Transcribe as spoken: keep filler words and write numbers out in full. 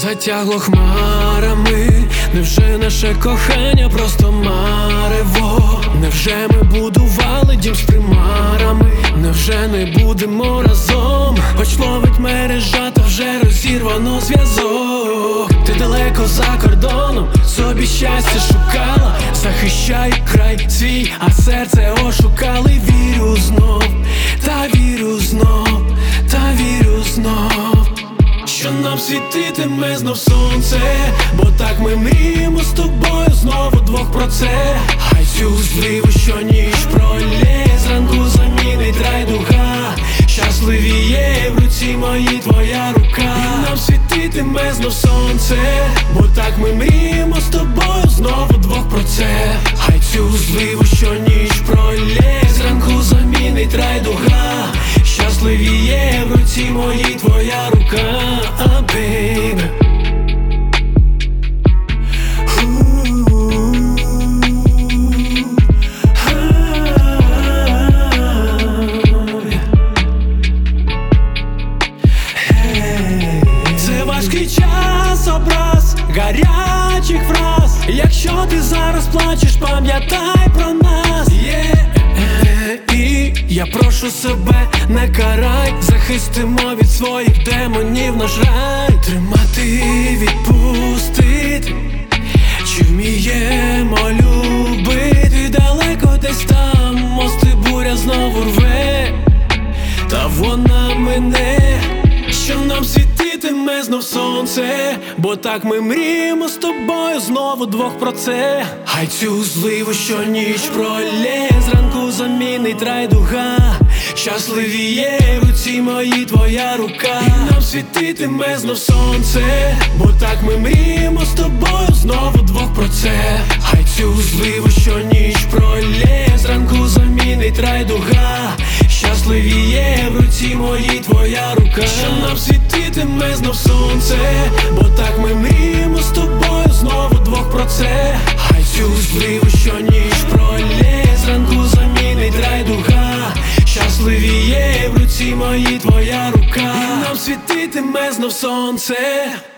затягло хмарами. Невже наше кохання просто марево? Невже ми будували дім з примарами? Невже не будемо разом? Хоч ловить мережа, та вже розірвано зв'язок. Ти далеко за кордоном, собі щастя шукала. Захищай край свій, а серце ошукали. Вірю знов, та вірю знов, та вірю знов, що нам світитиме знов сонце. Бо так ми мріємо з тобою знову двох про це. Хай цю зливу щоніч пролє, зранку замінить райдуга. Щасливіє в руці моїй твоя рука. І нам світитиме знов сонце. Бо так ми мріємо з тобою знову двох про це. Хай цю зливу щоніч пролє, зранку замінить райдуга. Щасливіє в руці моїй твоя рука, baby. Це важкий час, образ гарячих фраз. Якщо ти зараз плачеш, пам'ятай про нас. yeah. І я прошу себе, не карай. Захистимо від своїх демонів наш рай. Тримати, відпустити, чи вміємо любити? Далеко десь там мости буря знову рве, та вона мене, що нам світитиме знов сонце. Бо так ми мріємо з тобою знову двох про це. Хай цю зливу щоніч пролє, зранку замінить райдуга. Щасливіє в руці моїй твоя рука. І нам світитиме знов сонце. Бо так ми мріємо з тобою знову двох про це. Хай цю зливу щоніч пролє, зранку замінить райдуга. Щасливіє в руці моїй твоя рука. Що нам світитиме знов сонце. Бо так ми мріємо з тобою знову двох про це. Хай цю зливу щоніч пролє, зранку замінить райдуга. Щасливіє в руці моїй твоя рука. І нам світитиме знов сонце.